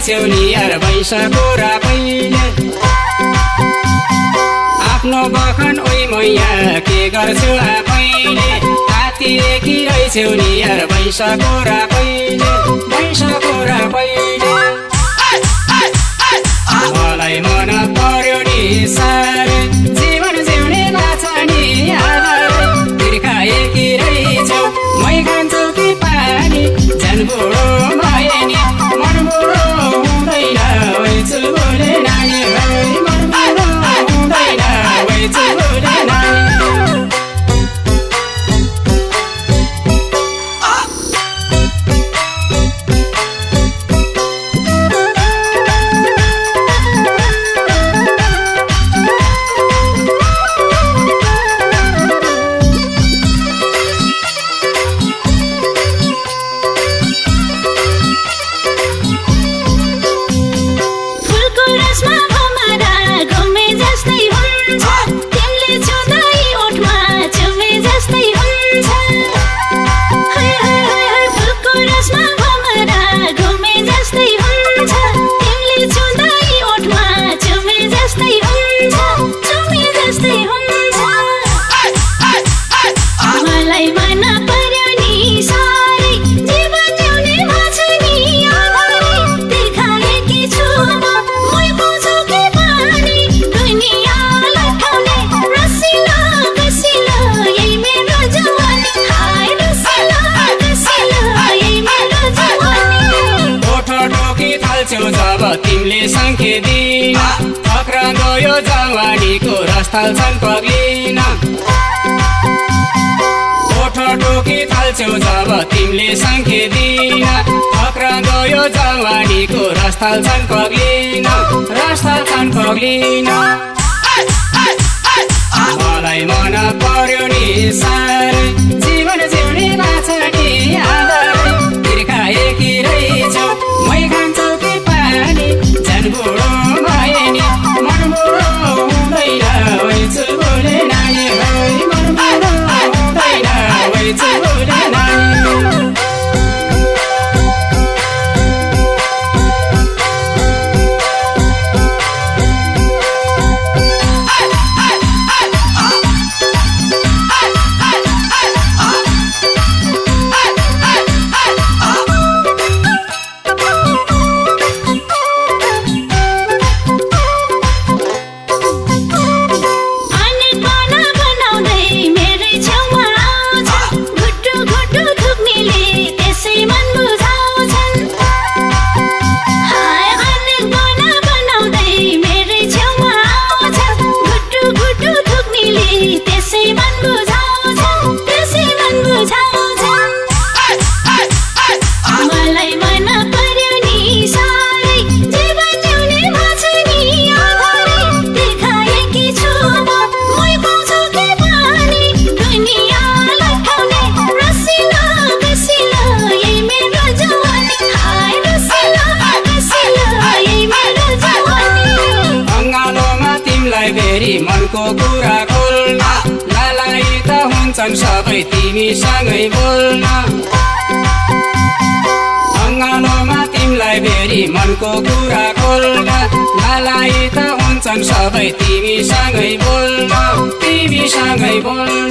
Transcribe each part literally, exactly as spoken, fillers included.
रहेछौ नि यार भैँसको र पहिले आफ्नो बखन ओइ मैया के गर्छु आफैले हात्तीदेखि रहेछौ नि यार भैँसको र पहिले भैँसको र पहिले मलाई मन पर्यो नि साह्रै जीवन जिउने बाछा नि आधारै तिर्खाएकी रहेछौ मै खान्छु कि पानी झन् बुढो भए नि मन बुढो हुँदैन होइछु बोले नानी मन बुढो हुँदैन होइछु बोले नानी जब तिमीले संख्या दिन पक्राउँदो यो जवानीको रस्थल छन् पग्लिन ओठो टोकी थाल्छौ जब तिमीले संख्या दिन पक्राउँदो यो जवानीको रस्थल छन् पग्लिन रस्थल छन् पग्लिन मलाई मन पर्यो नि साह्रै जीवन जिउने बाछा नि आधारै तिर्खाएकी रहेछौ मै खान्छु कि पानी झन् बुढो भए नि मन बुढो हुँदैन होइछु बोले नानी मन बुढो हुँदैन होइछु बोले नानी मनको कुरा खोल्न लालाई त हुन्छन् सबै तिमीसँगै बोल्न अङ्गालोमा तिमीलाई भेरी मनको कुरा खोल्न लालाई त हुन्छन् सबै तिमीसँगै बोल्न तिमीसँगै बोल्न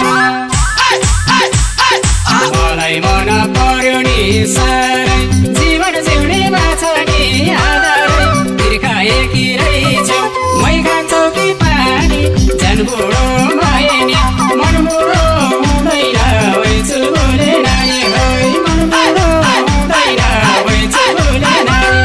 मलाई मन पर्यो नि साह्रै जीवन जिउने बाछा नि आधारै तिर्खाएकी रहेछौ मै खान्छु कि पानी झन् बुढो भए नि मन बुढो हुँदैन होइछु बोले नानी मन बुढो हुँदैन होइछु बोले नानी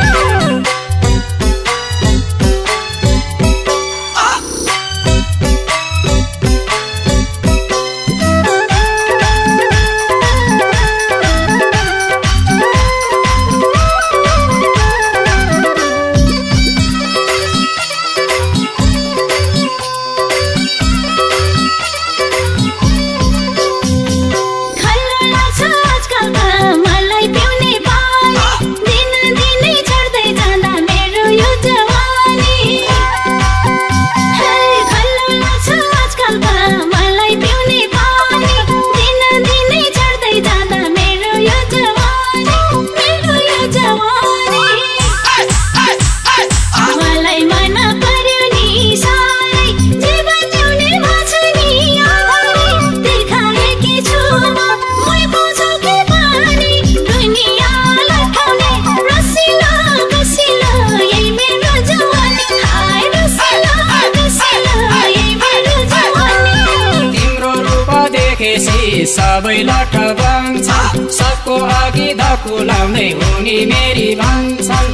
सबै लठ बन्छन् सबको अघि धकुलाउँदै हुनी मेरी भन्छन्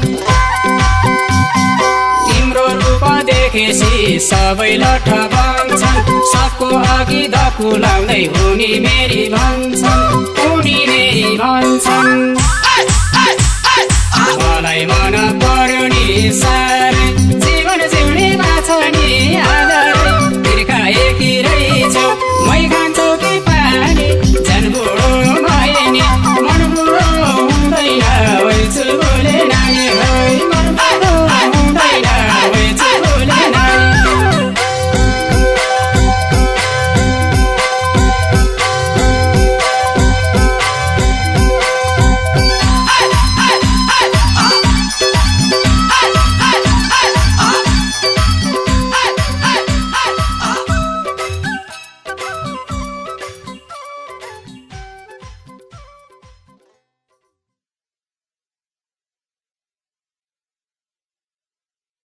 तिम्रो रूप देखेसी सबै लठ बन्छन् सबको अघि धकुलाउँदै हुनी मेरी भन्छन् हुनी मेरी भन्छन् मलाई मन पर्यो नि